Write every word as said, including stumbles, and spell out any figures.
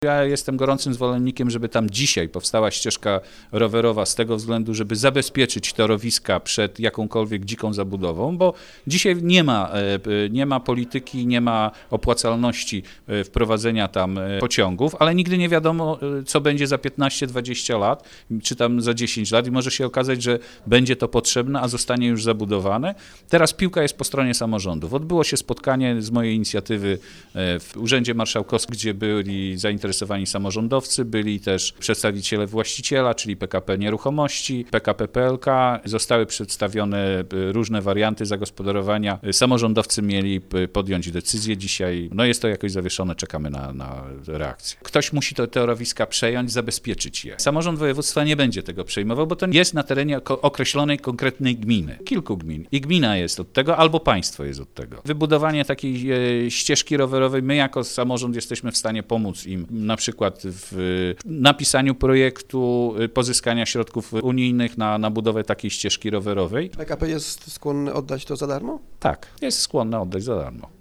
Ja jestem gorącym zwolennikiem, żeby tam dzisiaj powstała ścieżka rowerowa z tego względu, żeby zabezpieczyć torowiska przed jakąkolwiek dziką zabudową, bo dzisiaj nie ma, nie ma polityki, nie ma opłacalności wprowadzenia tam pociągów, ale nigdy nie wiadomo, co będzie za piętnaście dwadzieścia lat, czy tam za dziesięć lat i może się okazać, że będzie to potrzebne, a zostanie już zabudowane. Teraz piłka jest po stronie samorządów. Odbyło się spotkanie z mojej inicjatywy w Urzędzie Marszałkowskim, gdzie byli zainteresowani samorządowcy, byli też przedstawiciele właściciela, czyli P K P Nieruchomości, P K P P L K. Zostały przedstawione różne warianty zagospodarowania. Samorządowcy mieli podjąć decyzję dzisiaj. No jest to jakoś zawieszone, czekamy na, na reakcję. Ktoś musi te torowiska przejąć, zabezpieczyć je. Samorząd województwa nie będzie tego przejmował, bo to jest na terenie określonej, konkretnej gminy. Kilku gmin. I gmina jest od tego, albo państwo jest od tego. Wybudowanie takiej ścieżki rowerowej, my jako samorząd jesteśmy w stanie pomóc im na przykład w napisaniu projektu, pozyskania środków unijnych na, na budowę takiej ścieżki rowerowej. P K P jest skłonny oddać to za darmo? Tak, jest skłonny oddać za darmo.